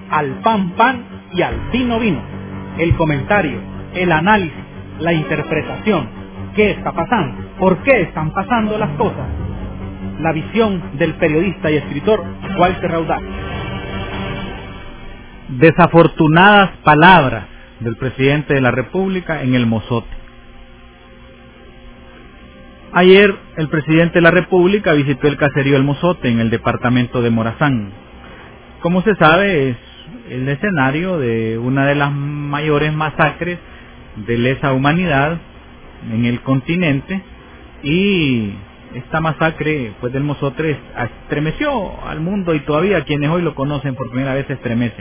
al pan pan y al vino vino. El comentario, el análisis, la interpretación. ¿Qué está pasando? ¿Por qué están pasando las cosas? La visión del periodista y escritor Walter Raudal. Desafortunadas palabras del presidente de la República en el Mozote. Ayer el presidente de la República visitó el caserío El Mozote en el departamento de Morazán. Como se sabe, es el escenario de una de las mayores masacres de lesa humanidad en el continente, y esta masacre pues del Mozote estremeció al mundo, y todavía quienes hoy lo conocen por primera vez se estremecen,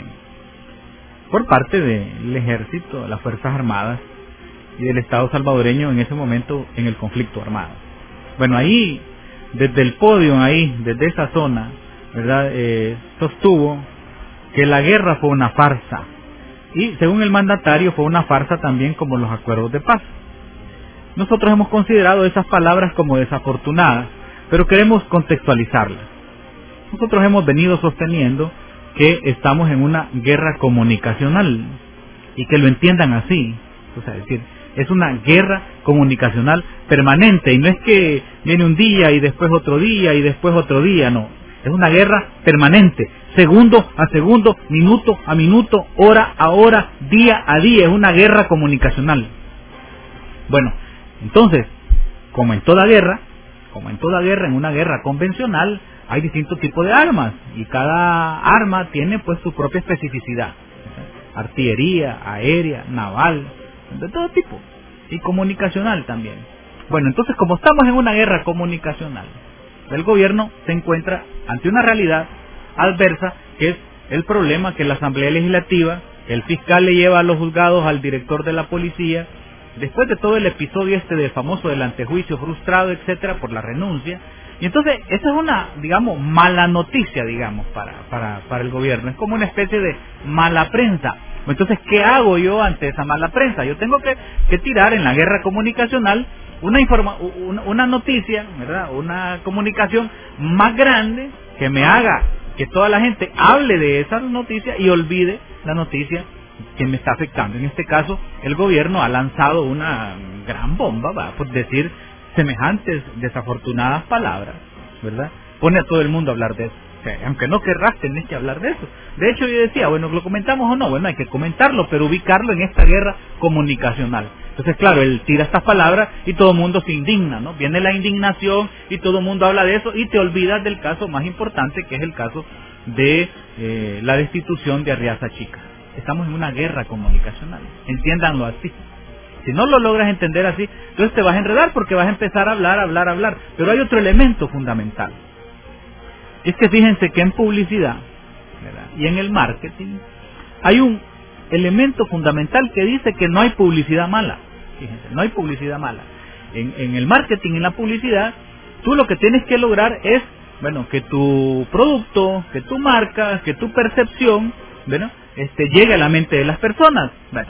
por parte del ejército, las Fuerzas Armadas y del Estado salvadoreño en ese momento en el conflicto armado. Bueno, ahí, desde el podio, ahí, desde esa zona, ¿verdad?, sostuvo que la guerra fue una farsa, y según el mandatario fue una farsa también como los acuerdos de paz. Nosotros hemos considerado esas palabras como desafortunadas, pero queremos contextualizarlas. Nosotros hemos venido sosteniendo que estamos en una guerra comunicacional, y que lo entiendan así, o sea, es decir, es una guerra comunicacional permanente, y no es que viene un día y después otro día y después otro día, no, es una guerra permanente, segundo a segundo, minuto a minuto, hora a hora, día a día, es una guerra comunicacional. Bueno, entonces, como en toda guerra, en una guerra convencional, hay distintos tipos de armas, y cada arma tiene pues su propia especificidad, artillería, aérea, naval, de todo tipo, y comunicacional también. Bueno, entonces, como estamos en una guerra comunicacional, el gobierno se encuentra ante una realidad adversa, que es el problema que la Asamblea Legislativa, el fiscal le lleva a los juzgados al director de la policía, después de todo el episodio del famoso del antejuicio frustrado, etcétera, por la renuncia. Y entonces, esa es una, digamos, mala noticia, digamos, para el gobierno. Es como una especie de mala prensa. Entonces, ¿qué hago yo ante esa mala prensa? Yo tengo que tirar en la guerra comunicacional una noticia, ¿verdad?, una comunicación más grande que me haga que toda la gente hable de esa noticia y olvide la noticia que me está afectando. En este caso, el gobierno ha lanzado una gran bomba, ¿va?, por decir semejantes desafortunadas palabras, ¿verdad? Pone a todo el mundo a hablar de eso. O sea, aunque no querrás, tenés que hablar de eso. De hecho, yo decía, bueno, ¿lo comentamos o no? Bueno, hay que comentarlo, pero ubicarlo en esta guerra comunicacional. Entonces, claro, él tira estas palabras y todo el mundo se indigna, ¿no? Viene la indignación y todo el mundo habla de eso, y te olvidas del caso más importante, que es el caso de la destitución de Arriaza Chica. Estamos en una guerra comunicacional, entiéndanlo así. Si no lo logras entender así, entonces te vas a enredar, porque vas a empezar a hablar. Pero hay otro elemento fundamental. Es que fíjense que en publicidad, ¿verdad?, y en el marketing hay un elemento fundamental que dice que no hay publicidad mala. Fíjense, no hay publicidad mala. En el marketing, en la publicidad, tú lo que tienes que lograr es, bueno, que tu producto, que tu marca, que tu percepción, bueno, llegue a la mente de las personas. Bueno,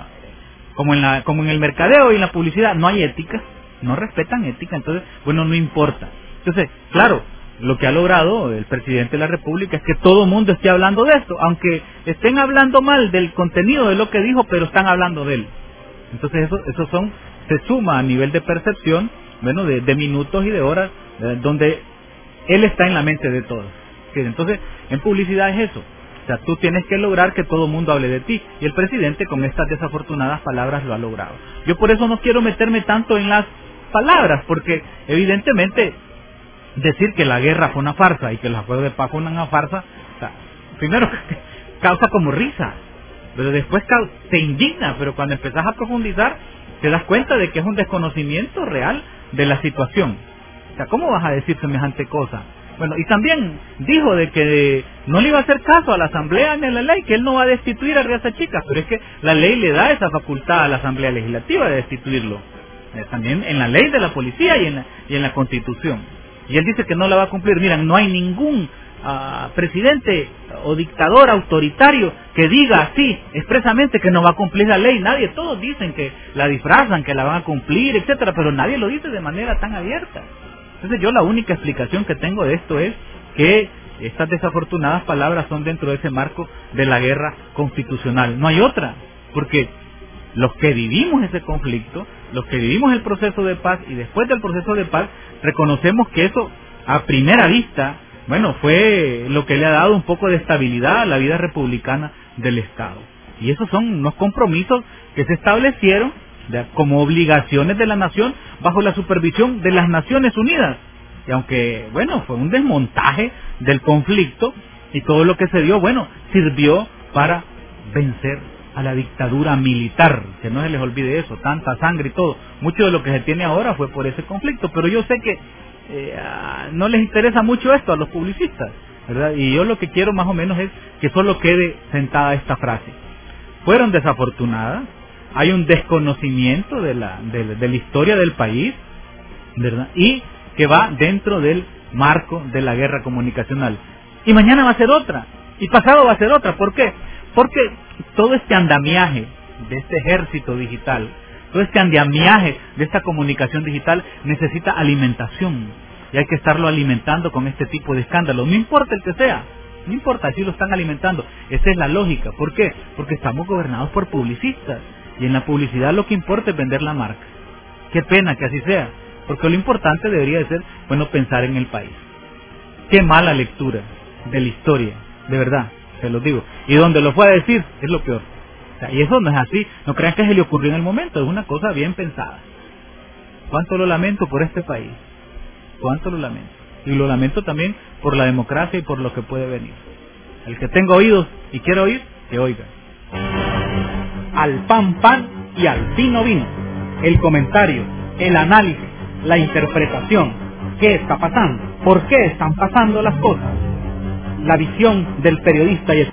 como en el mercadeo y en la publicidad no hay ética, no respetan ética, entonces, bueno, no importa. Entonces, claro, lo que ha logrado el presidente de la República es que todo el mundo esté hablando de esto, aunque estén hablando mal del contenido de lo que dijo, pero están hablando de él. Entonces eso se suma a nivel de percepción, bueno, de minutos y de horas, donde él está en la mente de todos. Entonces, en publicidad es eso. O sea, tú tienes que lograr que todo el mundo hable de ti, y el presidente con estas desafortunadas palabras lo ha logrado. Yo por eso no quiero meterme tanto en las palabras, porque evidentemente decir que la guerra fue una farsa y que los acuerdos de paz fue una farsa, o sea, primero causa como risa, pero después te indigna, pero cuando empezás a profundizar te das cuenta de que es un desconocimiento real de la situación. O sea, ¿cómo vas a decir semejante cosa? Bueno, y también dijo de que no le iba a hacer caso a la Asamblea ni a la ley, que él no va a destituir a Arriaza Chica, pero es que la ley le da esa facultad a la Asamblea Legislativa de destituirlo, también en la ley de la policía y en la Constitución. Y él dice que no la va a cumplir. Miren, no hay ningún presidente o dictador autoritario que diga así expresamente que no va a cumplir la ley. Nadie, todos dicen que la disfrazan, que la van a cumplir, etcétera, pero nadie lo dice de manera tan abierta. Entonces yo la única explicación que tengo de esto es que estas desafortunadas palabras son dentro de ese marco de la guerra constitucional. No hay otra, porque los que vivimos ese conflicto, los que vivimos el proceso de paz y después del proceso de paz, reconocemos que eso, a primera vista, bueno, fue lo que le ha dado un poco de estabilidad a la vida republicana del Estado. Y esos son unos compromisos que se establecieron como obligaciones de la nación bajo la supervisión de las Naciones Unidas. Y aunque, bueno, fue un desmontaje del conflicto y todo lo que se dio, bueno, sirvió para vencer a la dictadura militar, que no se les olvide eso, tanta sangre y todo. Mucho de lo que se tiene ahora fue por ese conflicto, pero yo sé que no les interesa mucho esto a los publicistas, ¿verdad? Y yo lo que quiero más o menos es que solo quede sentada esta frase. Fueron desafortunadas, hay un desconocimiento de la historia del país, ¿verdad? Y que va dentro del marco de la guerra comunicacional. Y mañana va a ser otra, y pasado va a ser otra. ¿Por qué? Porque todo este andamiaje de este ejército digital, todo este andamiaje de esta comunicación digital necesita alimentación, y hay que estarlo alimentando con este tipo de escándalos, no importa el que sea, no importa si lo están alimentando. Esa es la lógica. ¿Por qué? Porque estamos gobernados por publicistas, y en la publicidad lo que importa es vender la marca. Qué pena que así sea, porque lo importante debería de ser, bueno, pensar en el país. Qué mala lectura de la historia, de verdad, se los digo. Y donde lo fue a decir, es lo peor. O sea, y eso no es así, no crean que se le ocurrió en el momento, es una cosa bien pensada. Cuánto lo lamento por este país, cuánto lo lamento. Y lo lamento también por la democracia y por lo que puede venir. El que tenga oídos y quiera oír, que oiga. Al pan pan y al vino vino. El comentario, el análisis, la interpretación. ¿Qué está pasando? ¿Por qué están pasando las cosas? La visión del periodista y